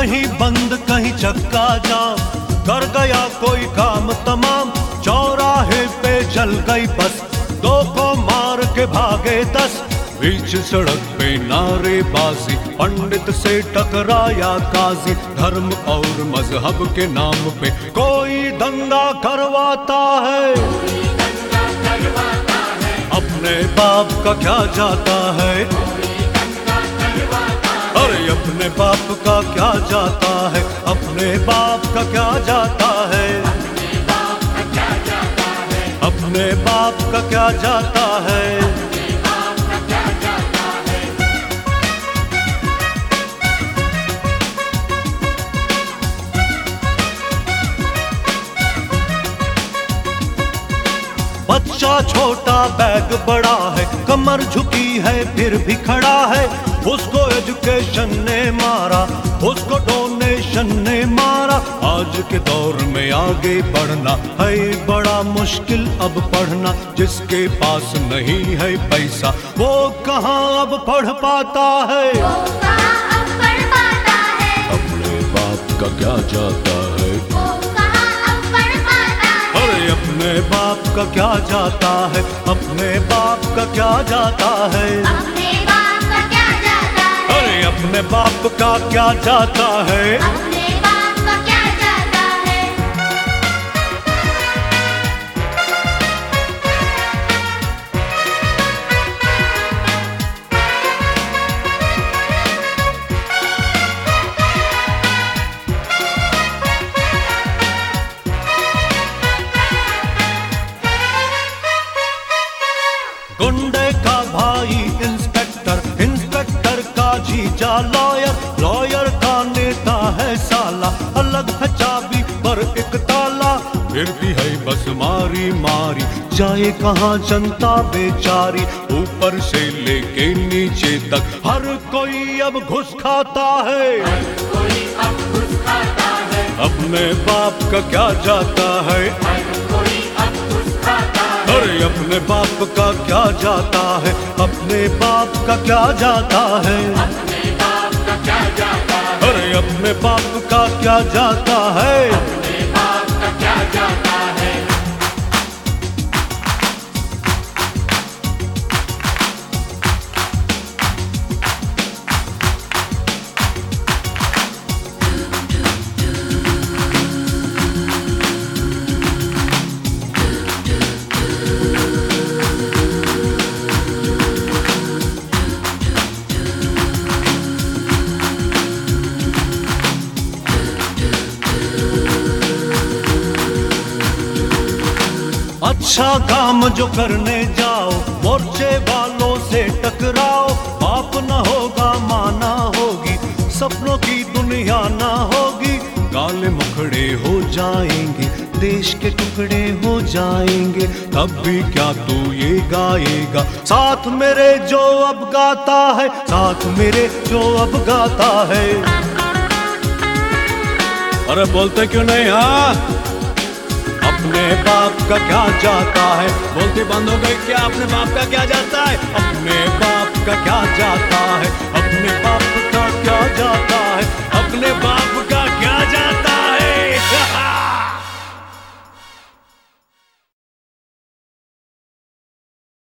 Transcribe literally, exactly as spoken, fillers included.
कहीं बंद कहीं चक्का जाम, कर गया कोई काम तमाम, चौराहे पे जल गई बस, दो को मार के भागे दस। बीच सड़क पे नारेबाजी, पंडित से टकराया काजी, धर्म और मजहब के नाम पे कोई दंगा करवाता है। अपने बाप का क्या जाता है, अरे अपने बाप का क्या जाता है, अपने बाप का क्या जाता है, अपने बाप का क्या जाता है। बच्चा छोटा बैग बड़ा है, कमर झुकी है फिर भी खड़ा है, उसको एजुकेशन ने मारा, उसको डोनेशन ने मारा। आज के दौर में आगे बढ़ना है बड़ा मुश्किल अब पढ़ना, जिसके पास नहीं है पैसा वो कहाँ अब पढ़ पाता है, वो कहाँ अब पढ़ पाता है। अपने बाप का क्या जाता है, वो कहाँ अब पढ़ पाता है। अरे अपने बाप का क्या जाता है, अपने बाप का क्या जाता है, अपने बाप का क्या जाता है। अरे अपने बाप का क्या जाता है। अपने बाप का क्या जाता है। गुंडे का भाई इंस्पेक्टर, इंस्पेक्टर का जीजा लॉयर, लॉयर का नेता है साला, अलग है चाबी पर एक ताला, फिर भी है बस मारी मारी, जाए कहाँ जनता बेचारी, ऊपर से लेके नीचे तक हर कोई अब घुस खाता है, कोई अब घुस खाता है। अपने बाप का क्या जाता है, कोई अब घुस खाता है। अरे अपने बाप का क्या जाता है, अपने बाप का क्या जाता है, अपने बाप का क्या जाता है। अरे अपने बाप का क्या जाता है। अपने बाप का क्या जाता है। अच्छा काम जो करने जाओ, मोर्चे वालों से टकराओ, बाप न होगा माना होगी, सपनों की दुनिया ना होगी, काले मुखड़े हो जाएंगे, देश के टुकड़े हो जाएंगे, तब भी क्या तू ये गाएगा, साथ मेरे जो अब गाता है, साथ मेरे जो अब गाता है। अरे बोलते क्यों नहीं, हाँ अपने बाप का क्या जाता है, बोलते बंद हो गई क्या, अपने बाप का क्या जाता है, अपने बाप का क्या जाता है, अपने बाप का क्या जाता है, अपने बाप